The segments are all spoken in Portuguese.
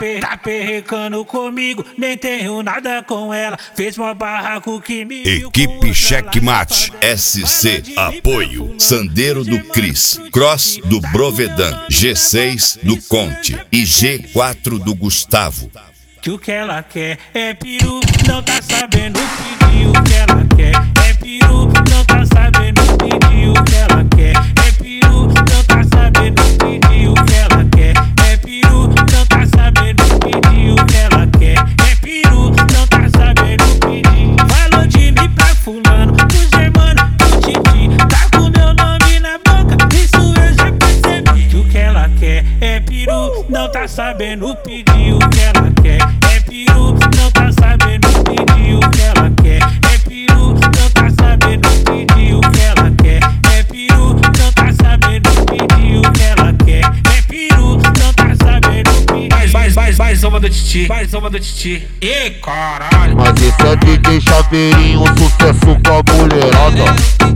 perrecando comigo, nem tenho nada com ela. Fez mó barraco que me viu. Equipe Checkmate SC. Apoio Sandeiro do Cris, Cross do Brovedan, G6 do Conte e G4 do Gustavo. Que o que ela quer é peru, não tá sabendo pedir o que ela quer. É peru, não tá sabendo pedir o que ela quer. É peru, não tá sabendo pedir o que ela quer. É peru, não tá sabendo pedir o que ela quer. É peru, não tá sabendo pedir. Falou de mim pra fulano, pro Germano, pro Titi. Tá com meu nome na boca, isso eu já percebi. Que o que ela quer é peru, não tá sabendo pedir o que ela quer. É peru, não tá sabendo pedir o que ela quer. É peru, não tá sabendo pedir o que ela quer. É peru, não tá sabendo pedir o que ela quer. É peru, não tá sabendo pedir. Mais uma do Titi, mais uma do Titi. E caralho. Mas esse é DJ Chaveirinho, sucesso com a mulherada.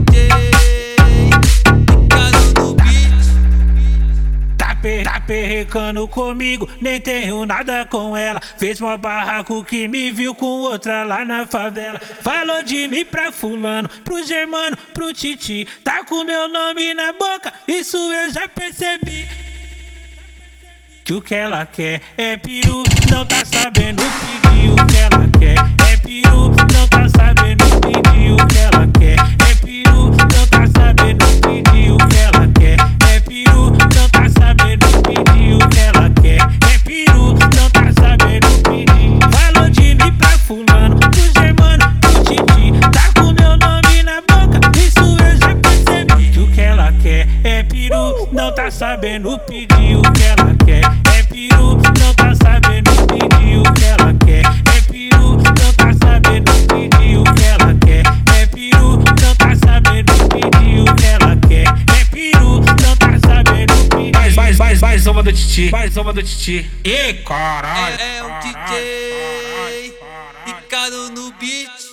Tá perrecando comigo, nem tenho nada com ela. Fez mó barraco que me viu com outra lá na favela. Falou de mim pra fulano, pro Germano, pro Titi. Tá com meu nome na boca, isso eu já percebi. Que o que ela quer é peru, não tá sabendo pedir o que ela quer. É peru, não tá sabendo pedir o que ela quer. É peru, não tá sabendo pedir o que ela quer. É peru, não tá sabendo pedir o que ela quer. É peru, não tá sabendo pedir. Falou de mim pra fulano, pro Germano, pro Titi. Tá com meu nome na boca, isso eu já percebi. Que o que ela quer é peru, não tá sabendo pedir o que ela quer. É peru, não tá sabendo pedir o que ela quer. É peru, não tá sabendo pedir o que ela quer. É peru, não tá sabendo pedir o que ela quer. É peru, não tá sabendo pedir. Mais uma do Titi, mais uma do Titi. E caralho. É o DJ Ricardo no beat.